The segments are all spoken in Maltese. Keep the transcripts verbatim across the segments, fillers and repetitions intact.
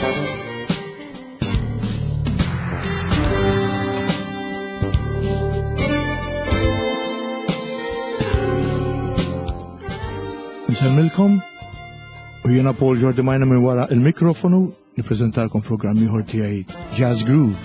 Nsemmilkom u jiena Paul Jordi Majna minn wara il-mikrofonu nippreżentalkom programm ieħor tiegħi Jazz Groove.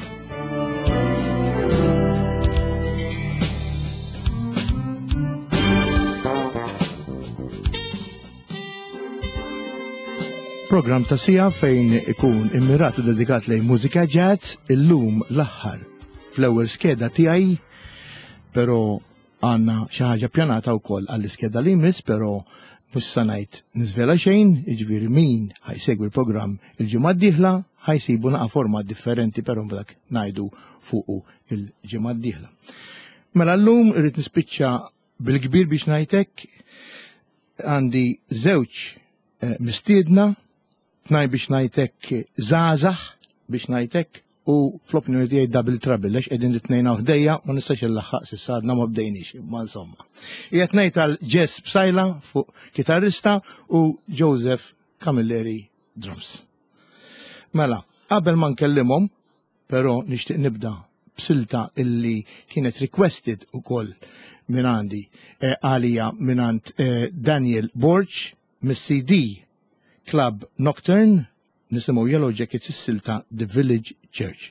Programm ta' sija fejn ikun immirat u dedikat lejn mużika jazz illum l-aħħar fl-ewwel skeda tiegħi, però għandna xi ħaġa ppjanata wkoll għall-iskeda li jmiss, però mhux se ngħid niżvela xejn, jiġifieri min ħajsegwi l-programm il-ġimgħa d-dieħla ħajsibu naqa' format differenti, però dak ngħidu fuqu il-ġimgħa d-dieħla. Mela llum irrid nispiċċa bil-kbir biex ngħidlek għandi żewġ mistiedna, tnaj biex ngħidlek żgħażagħ biex ngħidlek u fl-opinjoni tiegħi double trouble għax qegħdin it-tnejn ħdejja ma nistax illaħħaq s'issa għadna ma bdejniex, ma insomma. Qiegħed ngħid għal Jess Bsajla fuq kitarrista u Joseph Camilleri drums. Mela, qabel ma nkellimhom, però nixtieq nibda b'silta illi kienet requested ukoll minn għandi għalija minn għand Daniel Borch mis-C D Club Nocturne nisimgħu Yellow Jackets is-silta The Village Church.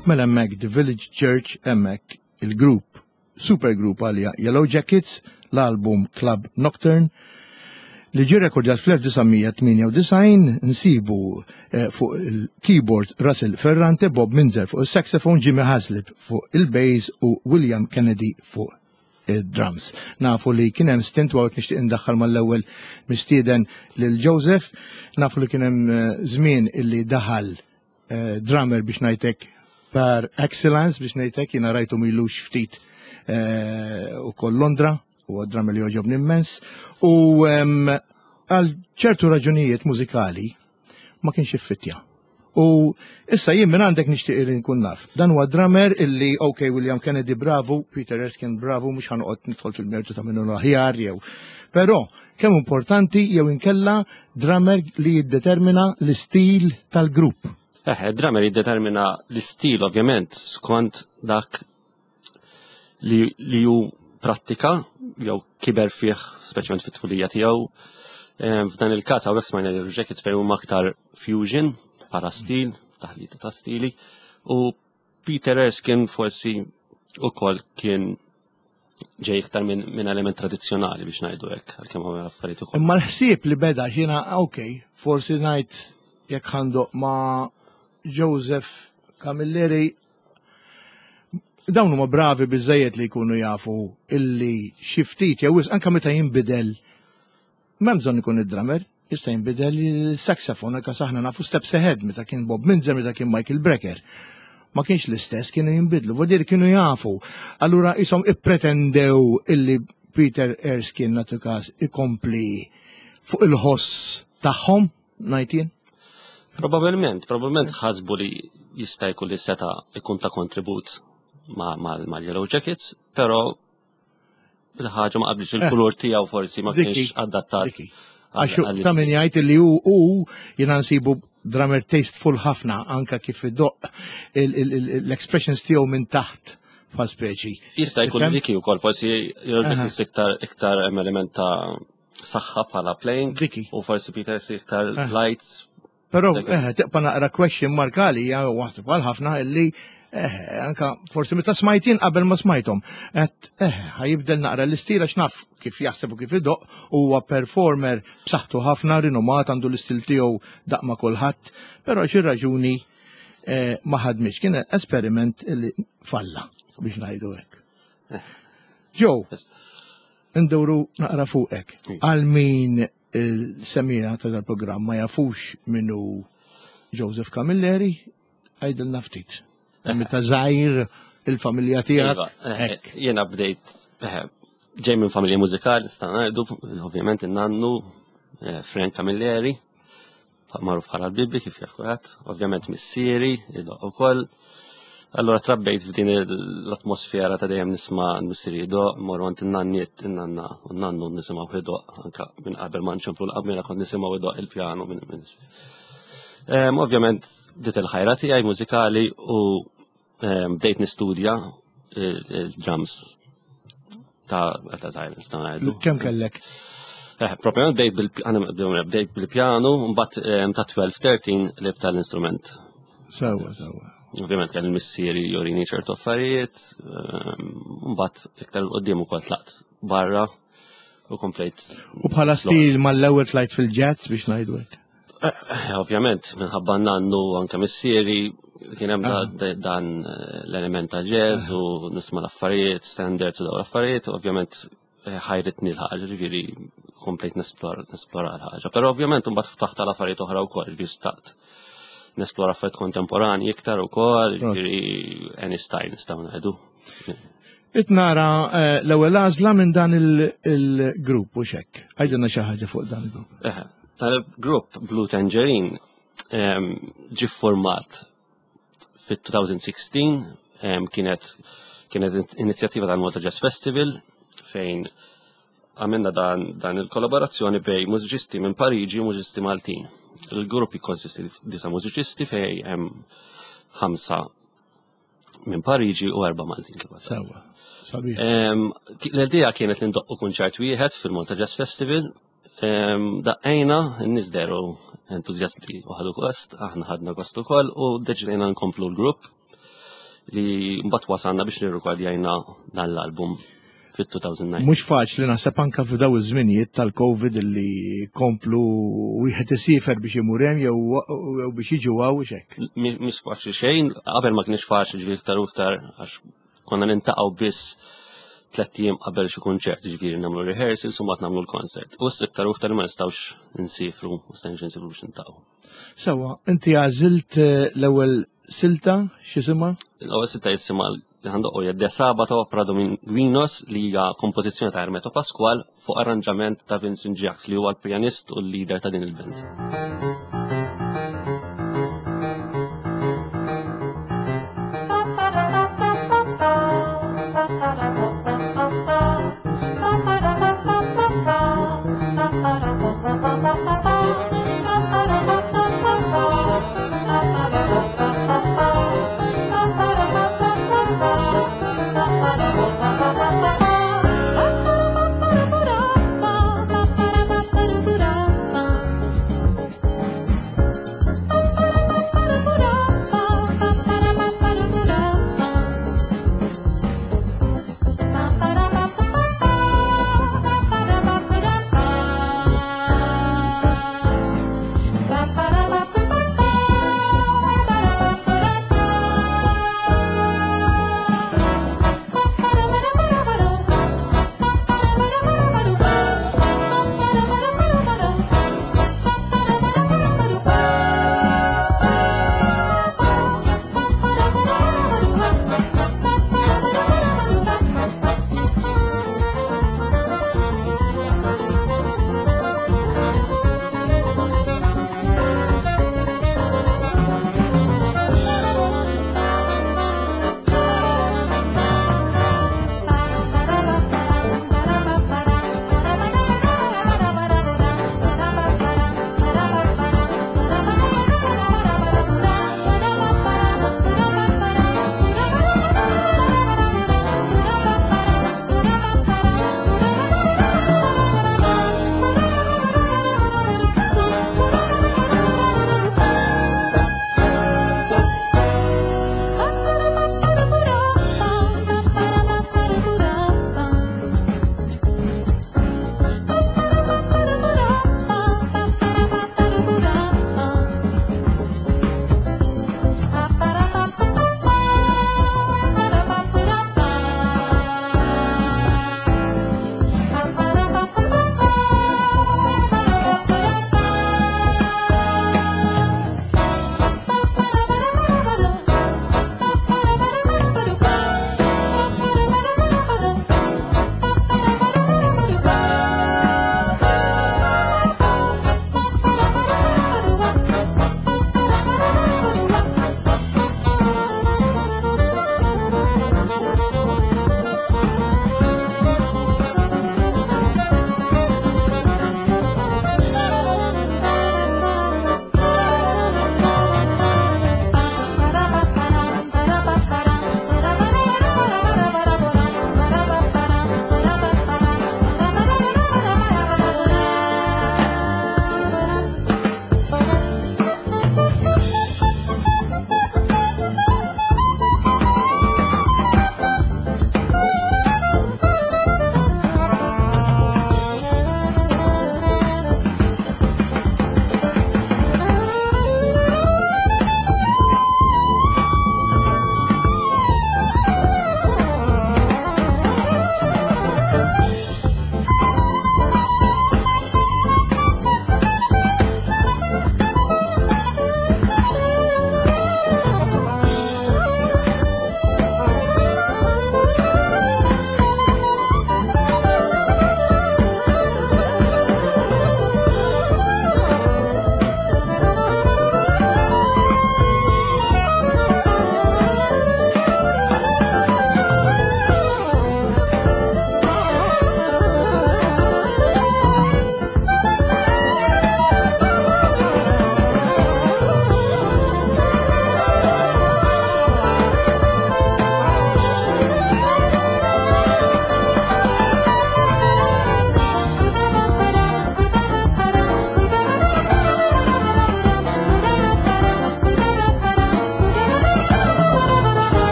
Mela hemmhekk The Village Church, hemmhekk il-grupp, supergroup għalija Yellow Jackets, l-album Club Nocturne, li ġie rekordjat fl-1998 nsibu eh, fuq il-keyboard Russell Ferrante, Bob Minzer fuq il-saxophone, Jimmy Haslip fuq il-bass u William Kennedy fuq il-drums. Nafu li kien hemm stint waqt nixtieq indaħħal mal-ewwel mistieden lil Joseph, nafu li kien hemm żmien illi daħal eh, drummer biex ngħidlek par excellence biex ngħidlek jiena rajtu milux ftit eh, ukoll Londra, u drummer li joġobni immens, u għal ċertu raġunijiet mużikali ma kienx iffittja. U issa jien minn għandek nixtieq li nkun naf. Dan huwa drummer illi, ok, William Kennedy bravu, Peter Erskine bravu, mhux ħanoqgħod nidħol fil-mertu ta' minnu aħjar jew. Però kemm importanti jew inkella drummer li jiddetermina l-istil tal-grupp. Eh, drummer jiddetermina l-istil ovvjament skont dak li li hu prattika jew kiber fih speċjalment fit-tfulija tiegħu. F'dan il-każ hawnhekk smajna li Jackets fejn huma aktar fusion bħala stil, taħlita ta' stili, u Peter Erskine forsi ukoll kien ġej iktar minn min element tradizzjonali biex ngħidu hekk għalkemm hawn affarijiet ukoll. Imma l-ħsieb li beda jiena ok, forsi ngħid jekk ħandoq ma' Joseph Camilleri dawn huma bravi biżejjed li jkunu jafu illi xi ftit jew anke meta jinbidel m'hemm bżonn ikun id-drummer, jista' jinbidel il-saxophone għalkemm aħna nafu steps ahead meta kien Bob Minzer meta kien Michael Brecker. Ma kienx l-istess, kienu jinbidlu, vodier kienu jafu. Allura isom ippretendew illi Peter Erskine nagħtu każ ikompli fuq il-ħoss tagħhom ngħid jien? Probabilment, probabilment ħasbu li jista' jkun li seta' ikun ta' kontribut ma' Yellow Jackets, però il-ħaġa ma qablix il-kulur tiegħu forsi ma kienx adattat. Għaxu ta' min jgħid li hu hu jiena nsibu drummer tasteful ħafna anke kif idoq l-expressions tiegħu minn taħt bħal speċi. Jista' jkun li kieku wkoll forsi jirġek iktar iktar element ta' saħħa bħala playing u forsi Peter iktar lights. Però eh teqpa naqra question markali hija waħseb għal ħafna illi Eh, anka forsi meta smajtin qabel ma smajtom. Et eh ħajibdel naqra l-istil għax naf kif jaħseb u kif idoq huwa performer b'saħħtu ħafna rinomat għandu l-istil tiegħu daqma kulħadd, però xi raġuni eh, ma ħadmitx. Kien esperiment li falla biex ngħidu hekk. Joe, ndewru naqra fuqek. Għal min il-semija tal-programm ma jafux minnu Joseph Camilleri, għajdilna ftit. Meta żgħir il-familja tiegħek. Jiena bdejt ġej minn familja mużikali sta ngħidu, ovvjament in-nannu Frank Camilleri, magħruf bħala l-Bibbi kif jaf kulħadd, ovvjament missieri, idoq ukoll. Allura trabbejt f'din l-atmosfera ta' dejjem nisma' missieri idoq, mmorru għand in-nanniet, in-nanna u n-nannu nisimgħu idoq anke minn qabel ma nċemplu l-qabel kont nisimgħu idoq il-pjano minn. Ovvjament dit il-ħajra tiegħi mużikali u bdejt nistudja il-drums ta' ta' żgħir nista' ngħidu. Kemm kellek? Eh, propjament bdejt bil-pjanu, mbagħad ta' twelve thirteen libta l-instrument. Sewwa, sewwa. Ovvjament kien il-missieri jorini ċertu affarijiet, mbagħad iktar qudiem ukoll tlaqt barra u komplejt. U bħala stil mal-ewwel tlajt fil-jazz biex ngħidu hekk. Ovvjament, minħabba nannu anke missieri kien hemm dan l-element ta' jazz u nisma' l-affarijiet, standards u dawn l-affarijiet, ovvjament ħajritni l-ħaġa, ġifieri komplejt nesplora l-ħaġa. Però ovvjament imbagħad ftaħt l-affarijiet oħra wkoll, ġifieri staqt nesplora affarijiet kontemporani iktar ukoll, ġifieri any style nistgħu ngħidu. Itnara l-ewwel għażla minn dan il-grupp u xekk. Għajdilna xi ħaġa fuq dan il-grupp. Tal-grupp Blue Tangerine ġi format fit-twenty sixteen kienet kienet inizjattiva tal-Malta Jazz Festival fejn għamilna dan, dan il-kollaborazzjoni bej mużiċisti minn Pariġi u mużiċisti Maltin. Il-grupp jikkonsisti disa mużiċisti fej hemm ħamsa minn Pariġi u erba' Maltin. Sewwa. L-idea kienet li ndoqqu kunċert wieħed fil-Malta Jazz Festival. Daqqajna, n-nis deru entuzjasti u ħadu kost, aħna ħadna kost ukoll u deċidejna nkomplu l-grupp. li mbagħad wasalna biex nirrekordjajna dan l-album fit-two thousand nine. Mhux faċli naħseb anke f'daw iż-żminijiet tal-Covid illi komplu wieħed isifer biex imur hemm jew jew biex jiġu hawn hekk. Mhix faċli xejn, qabel ma kienx faċli ġifieri iktar u iktar għax konna nintaqgħu biss tliet ijiem qabel xi kunċert ġifieri nagħmlu rehearsals u mbagħad nagħmlu l-konsert. U issa iktar u iktar ma nistgħux insifru, ma stajniex insifru biex nintaqgħu. Sewwa, inti għażilt l-ewwel silta x'isima? L-ewwel silta jisimha li għandu De Sabato Prado Minuinos li hija kompożizzjoni ta' Hermeto Pasqual fuq arranġament ta' Vincent Jacques li huwa l-pjanist u l-leader ta' din il-band.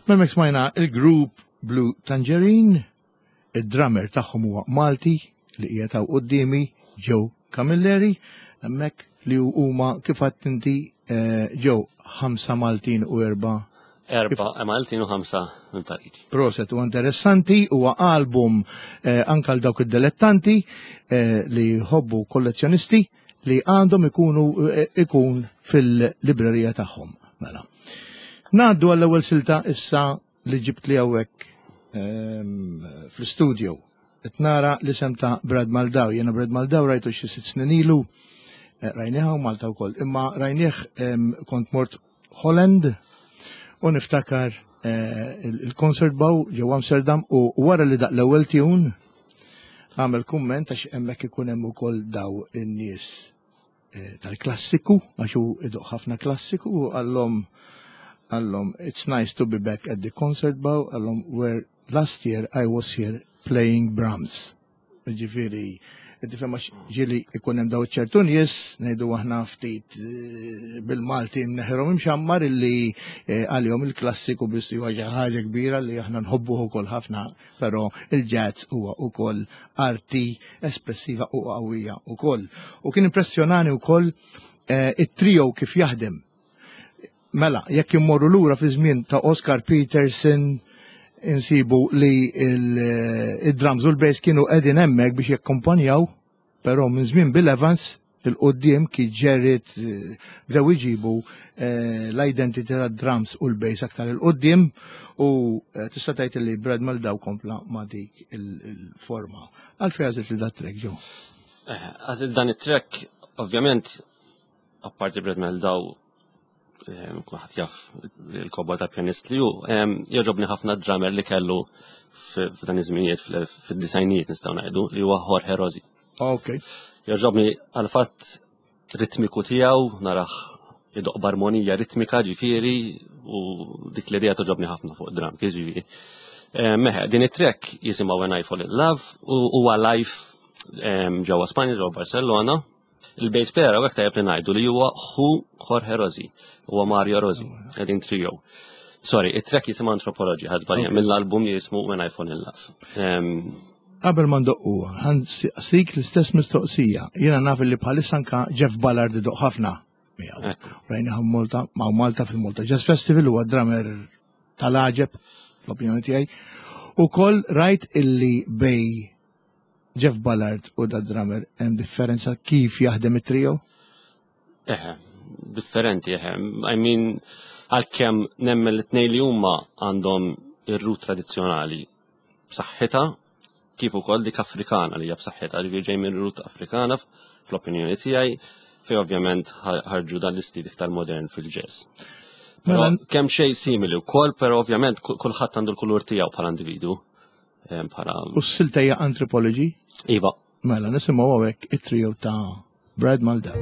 Memmek smajna il-grupp Blue Tangerine, id-drummer tagħhom huwa Malti li qiegħed hawn qudiemi Joe Camilleri, hemmhekk li huma kif għadt inti ġew ħamsa Maltin u erba' Erba' Maltin u ħamsa minn Pariġi. Proset u interessanti huwa album anke għal dawk id-dilettanti li jħobbu kollezzjonisti li għandhom ikunu ikun fil-librerija tagħhom. Mela. Ngħaddu għall-ewwel silta issa li ġibt li hawnhekk fl-studio. Qed nara l-isem ta' Brad Mehldau. Jiena Brad Mehldau rajtu xi sitt snin ilu. Rajnieha u Malta wkoll. Imma rajnieh kont mort Holland u niftakar il-concert bow ġew Amsterdam u wara li daq l-ewwel tune għamel kumment għax hemmhekk ikun hemm ukoll daw in-nies tal-klassiku għax hu iduq ħafna klassiku u għallhom għallhom it's nice to be back at the concert bow għallhom where last year I was here playing Brahms. Ġifieri tifhem għax ġieli ikun hemm daw ċertu nies ngħidu aħna ftit bil-Malti mneħħerhom imxammar illi għalihom il-klassiku biss huwa xi ħaġa kbira li aħna nħobbuh ukoll ħafna, però il-jazz huwa wkoll arti espressiva u qawwija wkoll. U kien impressjonani wkoll it-trio kif jaħdem. Mela, jekk immorru lura fi żmien ta' Oscar Peterson insibu li il-drums u l-bass kienu qegħdin hemmhekk biex jakkompanjaw, però minn żmien Bill Evans il-qudiem kien Jarrett bdew iġibu l-identity tad-drums u l-bass aktar il-qudiem u tista' tgħid li Brad Mehldau kompla ma' dik il-forma. Għalfejn għażilt li dat track ġew? Għażilt dan it-track ovvjament apparti Brad Mehldau kuħat jaff il-kobba ta' pjanist li ju, joġobni ħafna drummer li kellu f'dan iż-żminijiet fid-disajnijiet nistgħu ngħidu li huwa Jorge Rosi. Okay. Joġobni għal-fatt ritmiku tiegħu naraħ idoq b'armonija ritmika ġifieri u dik l-idea toġobni ħafna fuq drum ġifieri. Meħe, din it-track jisimha When I Fall in Love u huwa live ġewwa Spanja ġewwa Barcelona. Il-bass player għek tajab li ngħidu li huwa hu Jorge Rosi, huwa Mario Rosi, qegħdin trio. Sorry, it-track jisimha Anthropology, ħażbalja, mill-album jismu When I Fall in Love. Qabel ma ndoqquha, ħansik l-istess mistoqsija. Jiena naf li bħalissa anke Jeff Ballard idoq ħafna miegħu. Rajniha Malta, ma' Malta fil-Malta Jazz Festival huwa drummer tal-għaġeb, l-opinjoni tiegħi. Ukoll rajt illi bej Jeff Ballard u da drummer hemm differenza kif jaħdem it-trio? Eħe, differenti eħe. I mean, għalkemm nemmel it-tnejn li huma għandhom ir-rut tradizzjonali b'saħħitha, kif ukoll dik Afrikana li hija b'saħħitha, li ġej minn rut Afrikana fl-opinjoni tiegħi, fejn ovvjament ħarġu dan l-istil iktar modern fil-jazz. Però kemm xejn simili wkoll, però ovvjament kulħadd għandu l-kulur tiegħu bħala individu. U s-silta hija Anthropology? Iva. Mela nisimgħu hawnhekk it-trio ta' Brad Mehldau.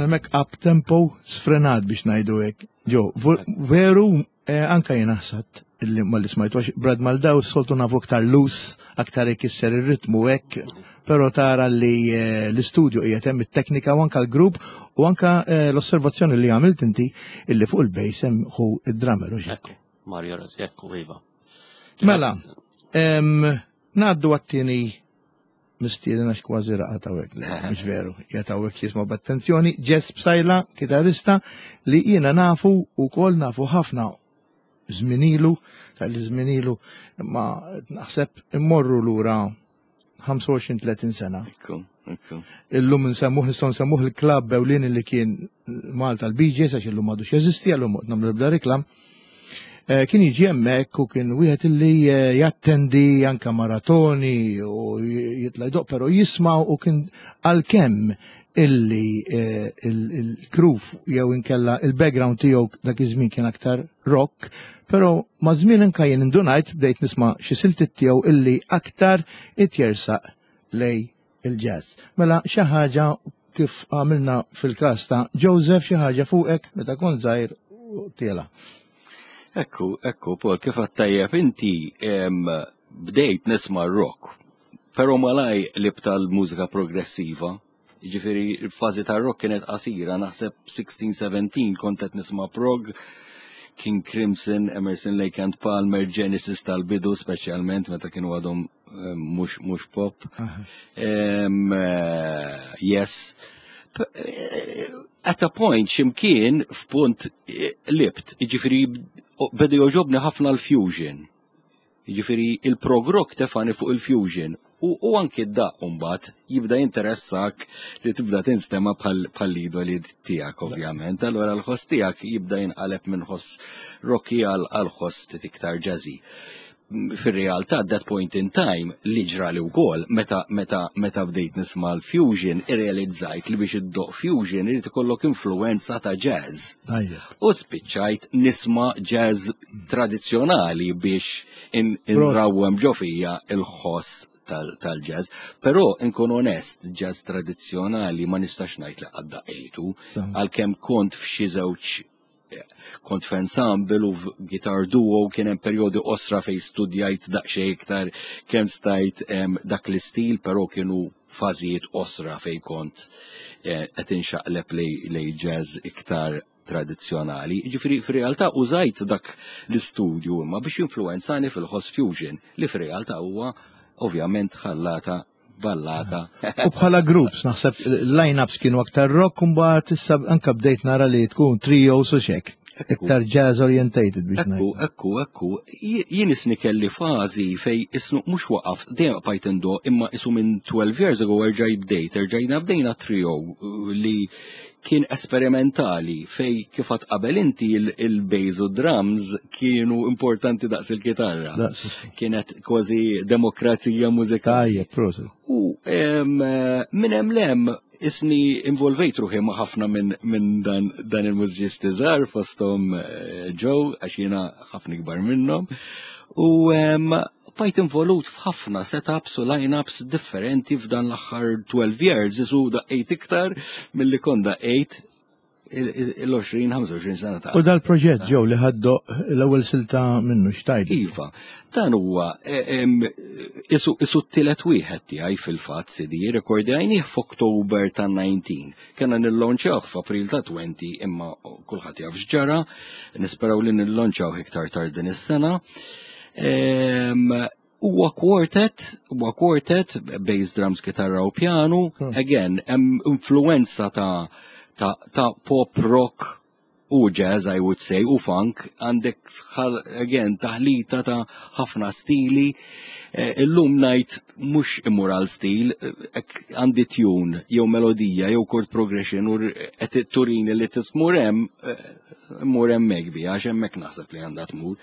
Kien hemmhekk up tempo sfrenat biex ngħidu hekk. Ġo, veru anke jien naħsad illi ma li smajtu Brad Maldau soltu nafu aktar lus, aktar ikisser ir-ritmu hekk, però tara li l-istudju qiegħed hemm it-teknika u anke l-grupp u anke l-osservazzjoni li għamilt inti illi fuq il-bejs hemm hu id-drummer u Ekku, Mario Razzi, ekku iva. Mela, ngħaddu għat-tieni mistieden għax kważi raqata hekk, mhux veru, qiegħed hawnhekk jisma' b'attenzjoni, Jess Bsajla, kitarrista li jiena nafu wkoll nafu ħafna żminilu, tal żminilu, ma naħseb immorru lura ħamsa u għoxrin tletin sena. Ekku, ekku. Illum nsemmuh nistgħu nsemmuh il-klabb ewlieni li kien Malta l-Bee Gees għax illum m'għadux jeżisti għallum nagħmlu bla riklam. Kien jiġi hemmhekk u kien wieħed illi jattendi anke maratoni u jitla' jdoq però jisma' u kien għalkemm illi il-kruf jew inkella il-background tiegħu dak iż-żmien kien aktar rock, però ma' żmien anke jien indunajt bdejt nisma' xi siltiet tiegħu illi aktar itjersaq lej il-jazz. Mela xi ħaġa kif għamilna fil-każ ta' Joseph xi ħaġa fuqek meta kont żgħir tiela. Ekku, ekku, Paul, kif għattajjeb inti bdejt nisma' rock, pero malaj lib tal-mużika progressiva, ġifiri l-fazi tal-rock kienet qasira, naħseb sixteen seventeen kontet nisma' prog, King Crimson, Emerson, Lake and Palmer, Genesis tal-bidu, specialment meta kienu għadhom mux, mux pop. Um, uh, yes. At a point, ximkien f'punt libt, ġifiri beda joġobni ħafna l-fusion. Ġifiri il-prog rock tefani fuq il-fusion. U, u anki d-daq umbat jibda interessak li tibda tinstema bħal-idoli tijak, ovvjament. Allora l-ħoss tijak jibda jinqaleb minn ħoss rocki għal-ħoss tiktar jazzy. Fil-realtà, at that point in time, li ġrali wkoll, meta meta meta bdejt nisma' l-fusion, irrealizzajt li biex iddoq fusion irid ikollok influenza ta' jazz. U spiċċajt nisma' jazz tradizzjonali biex inrawwem ġo fija il-ħoss tal-jazz. Però inkun onest, jazz tradizzjonali ma nistax ngħid li qaddaqejtu, għalkemm kont f'xi żewġ kont f'ensemble u gitar duo kien hemm perjodi osra fejn studjajt daqsxejn iktar kemm stajt dak l-istil, però kienu fażijiet osra fejn kont qed inxaqleb lej jazz iktar tradizzjonali. Ġifieri fir-realtà użajt dak l-istudju imma biex influenzani fil-ħoss fusion li fir-realtà huwa ovvjament ħallata ballata. U bħala groups, naħseb line-ups kienu aktar rock, mbagħad issa anke bdejt nara li tkun trios u xek. Iktar jazz orientated biex ngħid. Ekku, ekku, ekku. Jien isni kelli fażi fej isnu mhux waqaf dejjem bqajt indo imma isu minn twelve years ago erġaj bdejt, erġajna bdejna trio li kien esperimentali fej kifat qabel inti il-bass u drums kienu importanti daqs il-kitarra. Kienet kważi demokrazija mużikali. U minn hemm lem isni involvejt ruħi ma' ħafna minn dan il-mużiċisti żgħar fosthom Joe għax jiena ħafna kbar minnhom. U bajt involut f'ħafna setups u line-ups differenti f'dan l-aħħar twelve years, isu daqqejt iktar mill-li kon daqqejt l-għoxrin ħamsa u għoxrin sena ta' U dal-proġett ġew li ħaddu l-ewwel silta minnu xtajt. Iva, dan huwa isu t-tielet wieħed tiegħi fil-fatt sidi, rekordjajnih f'Oktober ta' nineteen. Kena nil-launchaw f'April ta' twenty imma kulħadd jaf x'ġara, nisperaw li nil-launchaw iktar tard din is-sena. Huwa quartet, huwa quartet, bass, drums, kitarra u pjanu, again, hemm influenza ta' ta' ta' pop rock u jazz, I would say, u funk, għandek again taħlita ta' ħafna stili. Illum ngħid mhux immoral stil, għandi tune, jew melodija, jew chord progression, u qed turini li tismur hemm mmur hemmhekk biha għax hemmhekk naħseb li għandha tmur.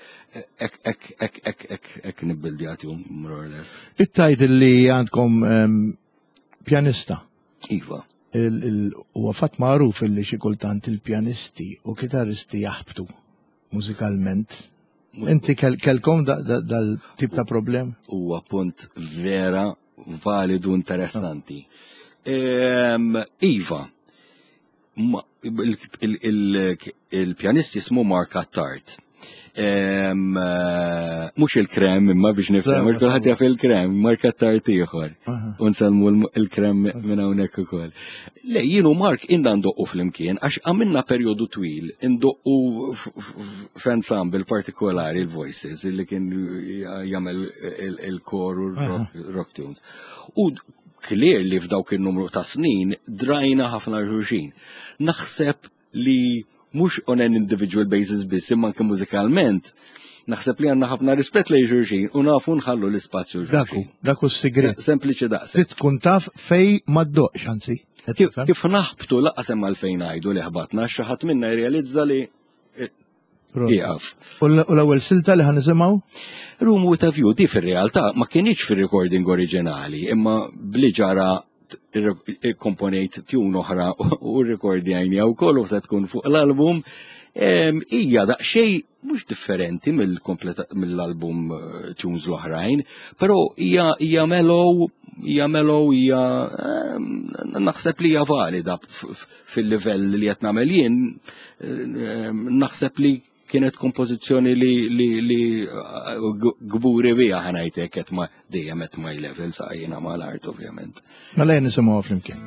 Ek nibbildjatihom more or less. It-tajt li għandkom pjanista. Iva. Huwa fatt magħruf illi xi kultant il-pjanisti u kitarristi jaħbtu mużikalment. Inti kelkom dal-tip ta' problem? Huwa punt vera validu interessanti. Iva, ma- il- il- il- il-pjanist jismu Mark Attard. Em, eh, Mux il-krem, imma biex nifhem, mux kulħadd jaf il-krem, Mark Attard ieħor. Aha. Unsalmu l- il-krem minn hawnhekk ukoll. Le, jienu Mark inna ndoqqu flimkien għax għamilna perjodu twil indoqqu f- f- f'ensemble partikolari il-Voices illi kien jagħmel il- il-kor u rock- rock tunes. U clear li f'dawk il-numru ta' snin drajna ħafna ġuġin. Naħseb li mux on an individual basis biss imma anke mużikalment, naħseb li għanna ħafna rispett lej ġuġin u nafu nħallu l-ispazju Daku, ġuġin. daku s-sigret. Sempliċi daqsek. Trid tkun taf fej ma ddoqx anzi. Qed Kif tifhem? kif naħbtu laqas hemm għalfejn ngħidu li ħbatna xaħat minna realizza li jieqaf. U l- u l-ewwel silta li ħanisimgħu? Room with a View di fir-realtà ma kienx fir-recording oriġinali, imma bli ġara komponejt tjun oħra u rrekordjajni għaw kollu se tkun fuq l-album. Em, Ija daqxej mux differenti mill-album eh, tunes l-oħrajn, pero hija hija mellow, hija mellow, hija em, naħseb li hija valida f- f- fil-livell li qed nagħmel jien, em, naħseb li kienet kompożizzjoni li li li eh, g- gburi bija ħanajtek qed ma dejjem qed my level sa jiena mal-art ovvjament. Mela jien nisimgħu flimkien.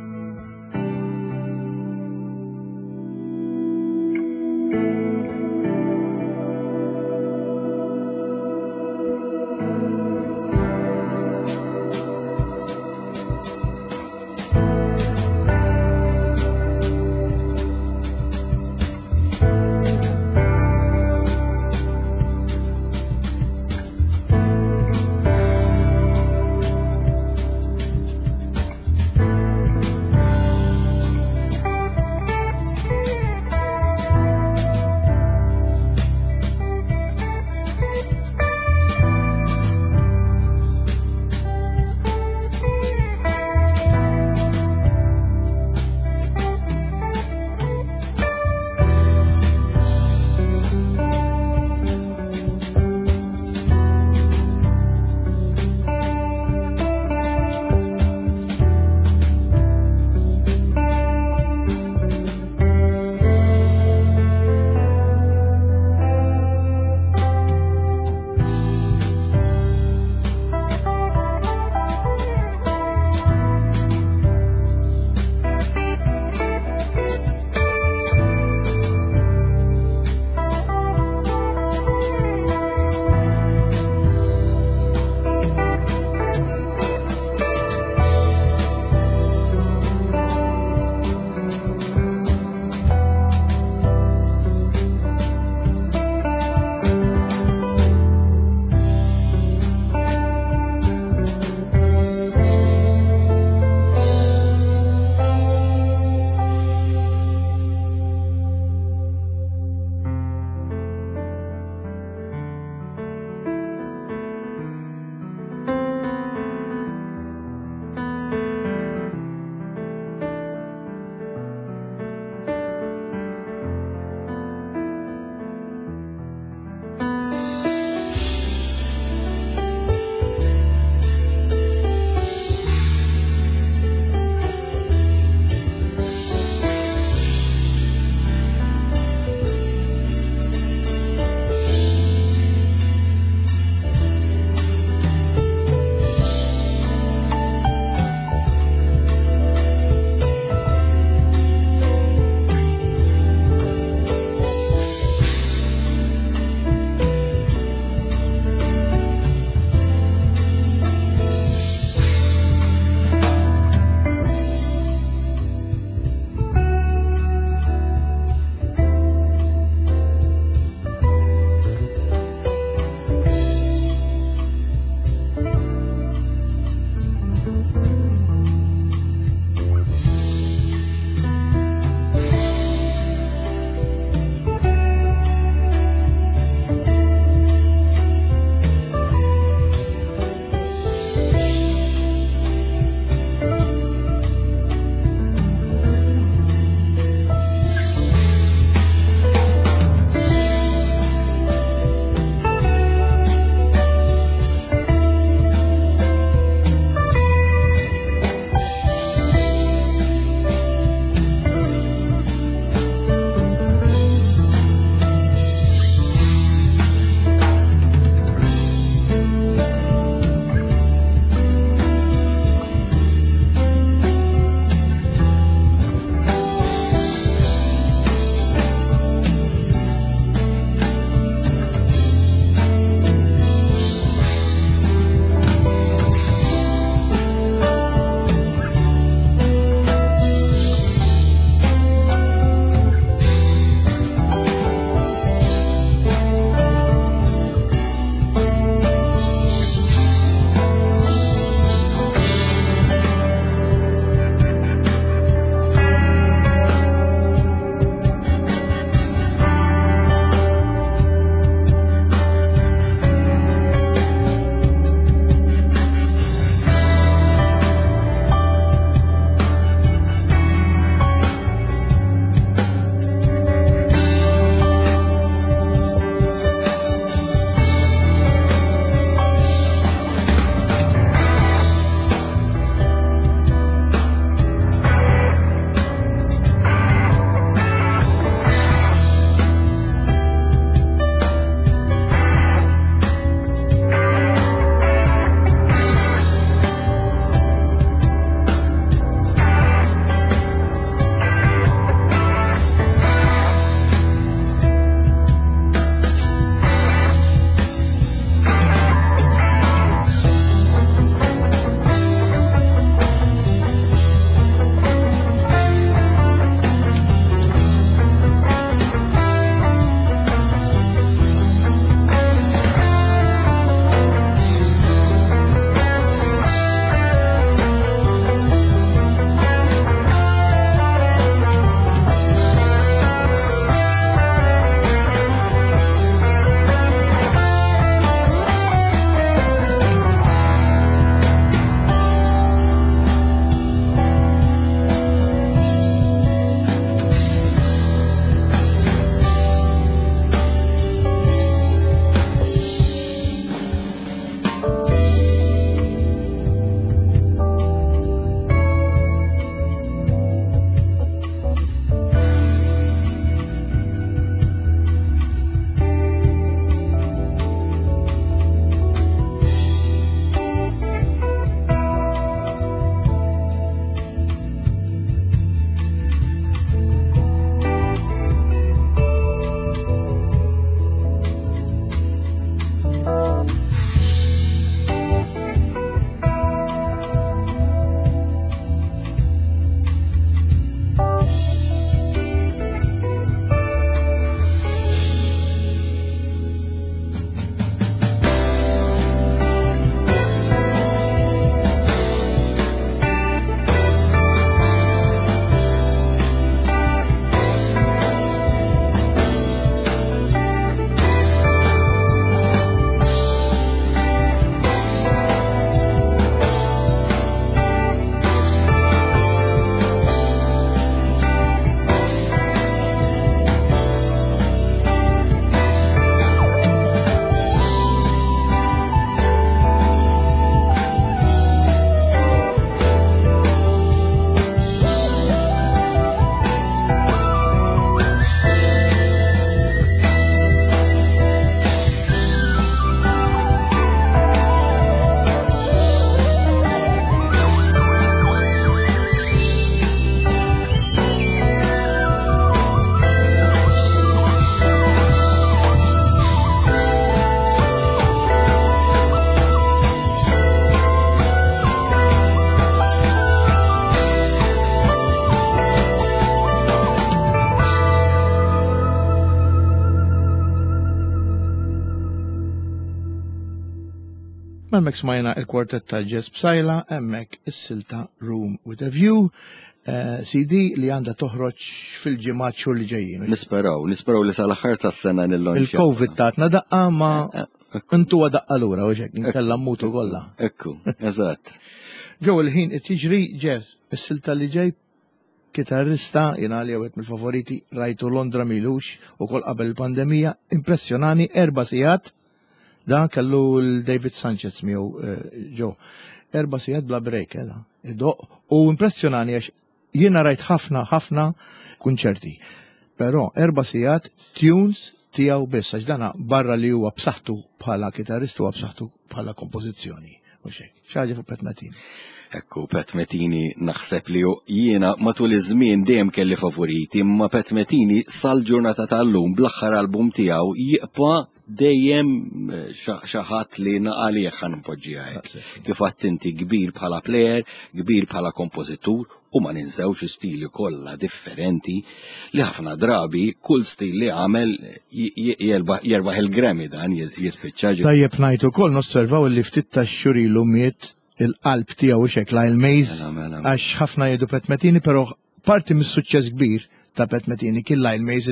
Memmek smajna il-kwartet ta' Jazz B'Sajla, emmek is-silta Room with a View, uh, C D li għanda toħroġ fil-ġimgħat xhur li ġejjin. Nisperaw, nisperaw li sal-aħħar tas-sena nil-lonċ. Il-Covid tatna daqqa ma intu daqqa lura u ġek, nkella mutu kollha. Ekku, eżatt. Ġew il-ħin qed jiġri Jazz, is-silta li ġej kitarrista jina li għawet mill-favoriti rajtu Londra milux u kol qabel il-pandemija, impressjonani erba sijat, dan kellu l-David Sanchez miegħu ġo. Erba sijat bla break, eda. U impressjonani għax jiena rajt ħafna ħafna kunċerti. Però erba sijat tunes tiegħu biss għax dana barra li huwa b'saħħtu bħala kitarrist huwa b'saħħtu bħala kompożizzjoni. U xejn. Xaġa fuq Pat Metheny. Ekku, Pat Metheny naħseb li jiena matul iż-żmien dejjem kelli favoriti, imma Pat Metheny sal-ġurnata tal-lum bl-aħħar album tiegħu jibqa' dejjem xi ħadd li naqalih ħanpoġġiha hekk. Kif għadt inti kbir bħala plejer, kbir bħala kompożitur, u ma ninsewx stili kollha differenti li ħafna drabi kull stil li għamel jerbaħ il-Grammy dan jispiċċa. Tajjeb ngħid ukoll nosservaw li ftit tax-xhur ilu miet il-qalb tiegħu xek Lyle Mays għax ħafna jgħidu Pat Metheny, però parti mis-suċċess kbir ta' Pat Metheny kien Lyle Mays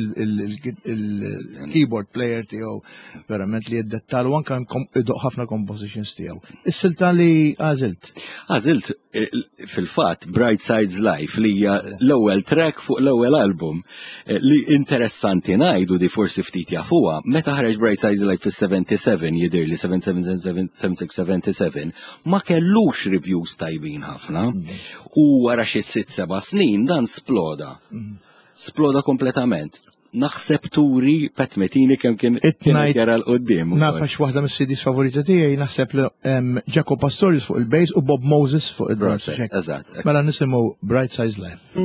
il-keyboard player tiegħu verament li jiddettal u anke idoq ħafna compositions tiegħu. Is-silta li għażilt. Għażilt fil-fatt Bright Sides Life li hija l-ewwel track fuq l-ewwel album li interessanti ngħidu di forsi ftit jafuha. Meta ħareġ Bright Sides Life fis-seventy-seven jidher li seven seven seven six seventy-seven ma kellux reviews tajbin ħafna u wara xi sitt seba' snin dan sploda. Sploda kompletament. Naħseb turi Pat Metheny kemm kien jara l-qoddim. Nafax waħda mis-C Ds favorita tiegħi naħseb li Jaco Pastorius fuq il-bass u Bob Moses fuq il-drums. Eżatt. Mela nisimgħu Bright Sides Life.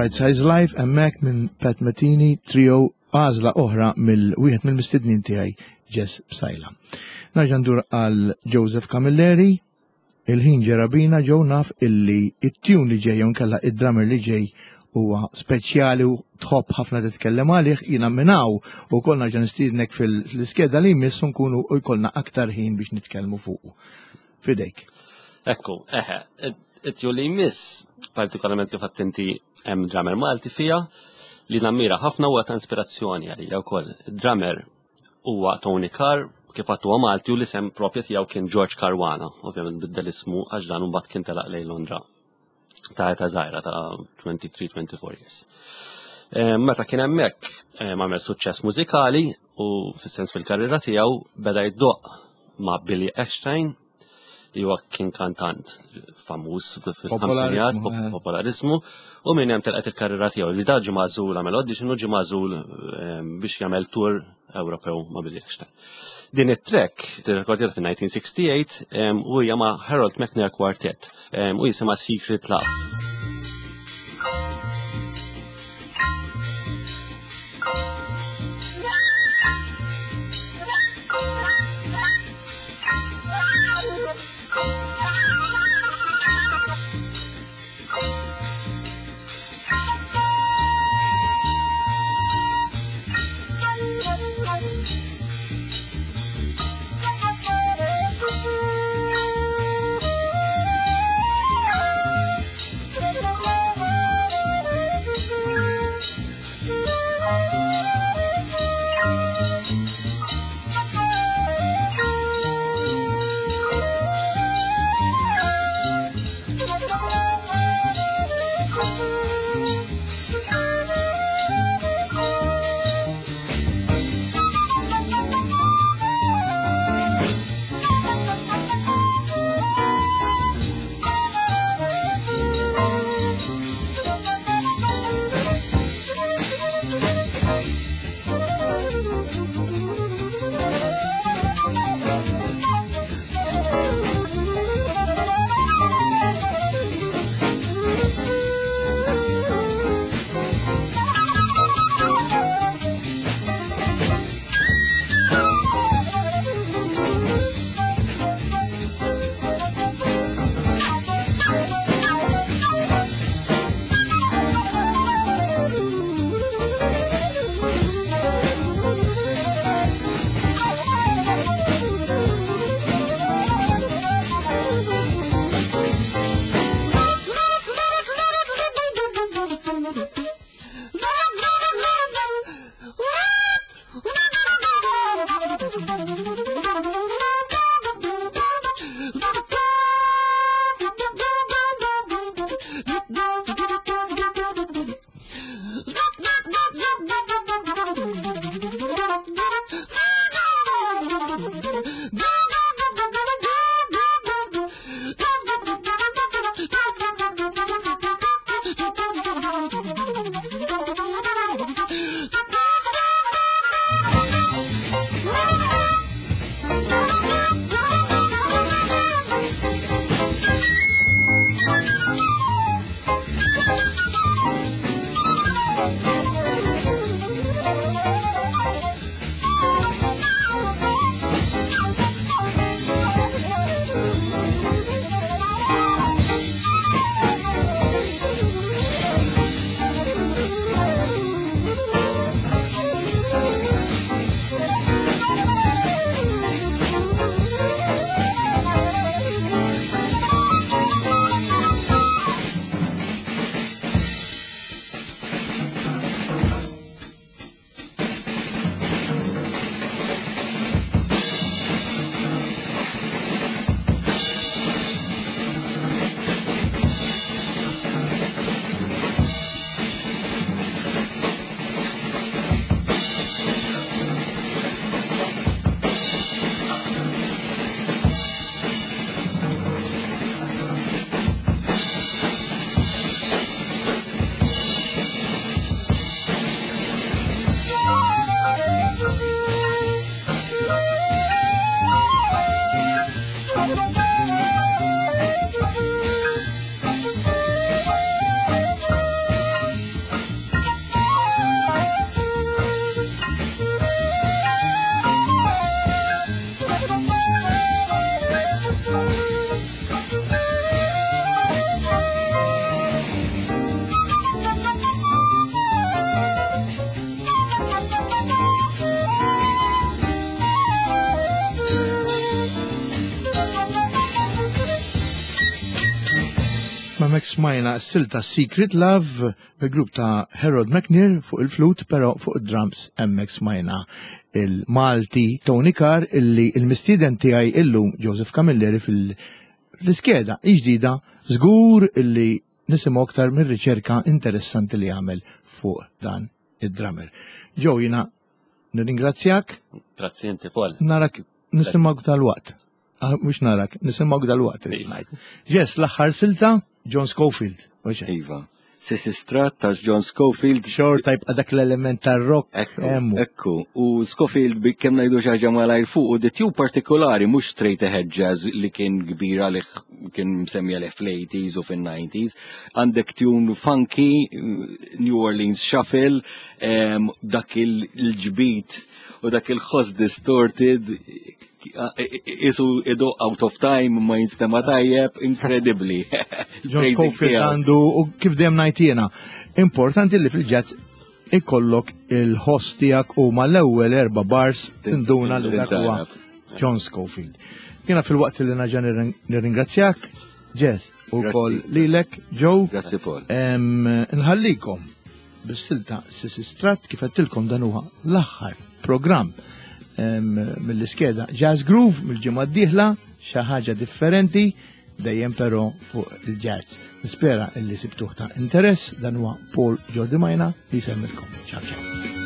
Right Size Live hemmhekk minn Pat Metini trio għażla oħra mill-wieħed mill-mistednin tiegħi Jess Bsajla. Narġa' ndur għal Joseph Camilleri, il-ħin ġerabina ġew naf illi it-tune li ġej nkella id-drummer li ġej huwa speċjali u tħobb ħafna titkellem għalih jiena minnaw u kollna ġan nistiednek fil-iskeda li jmiss nkunu u jkollna aktar ħin biex nitkellmu fuq. Fidejk. Ekku, eħe, it-ju li jmiss, partikolarment kif attenti hemm drummer Malti fija, li nammira ħafna huwa ta' inspirazzjoni għalija wkoll. Drummer huwa Tony Carr, kif għattu huwa Malti u l-isem propju tiegħu kien George Caruana, ovvjament biddel ismu għax dan imbagħad kien telaq lejn Londra ta' eta żgħira ta' twenty-three twenty-four years. Meta kien hemmhekk għamel suċċess mużikali u fis-sens fil-karriera tiegħu beda jiddoq ma' Billy Eckstine li huwa kien kantant famuż fil-ħamsinjat, popolarizmu, u minn hemm telqet il-karriera tiegħu li da ġie magħżul għamel audition u ġie magħżul biex jagħmel tour Ewropew ma' Billy Eckstine. Din it-track tirrekordjat fin-nineteen sixty-eight u hija ma' Harold McNair Quartet u jisimha Secret Love. Hemmek smajna s-silta Secret Love bil-grupp ta' Harold McNear fuq il-flut, pero fuq il-drums hemmek smajna il-Malti Tony Carr illi il-mistieden tiegħi illum Joseph Camilleri fil-iskeda iġdida żgur illi nisimgħu aktar minn riċerka interessanti li għamel fuq dan id-drummer. Joe, jina nirringrazzjak. Grazzi inti, Paul. Narak nisimgħu tal-waqt. Mux narak, nisimgħu dal-waqt. Yes, l-aħħar silta John Scofield. Iva. Sissi Strat ta' John Scofield. Sure, type għadak l-element tar-rock. Ekku, ekku. U Scofield kemm ngħidu xi ħaġa malajr fuq u the tube partikolari mhux straight ahead jazz li kien kbir għalih kien msemmi għalih fl-eighties u fin-nineties. Għandek tune funky, New Orleans Shuffle, dak il-ġbit u dak il-ħoss distorted. Isu idu out of time ma jinstema tajjeb, incredibly. John Scofield għandu, u kif dem najtina, importanti li fil-ġazz ikollok il-host tijak u ma l-ewel erba bars tinduna li dak huwa John Scofield. Kiena fil-waqt li naġa nirringrazzjak, Jess, u koll lilek, Joe. Grazie Paul. Nħallikom bis-silta Sissi Strat kif għattilkom dan huwa l-aħħar programm mill-iskeda Jazz Groove mill-ġimgħa d-dieħla xi ħaġa differenti dejjem però fuq il-jazz. Nispera illi sibtuħ ta' interess dan huwa Paul Jordi Majna li jsemmilkom. Ciao ciao.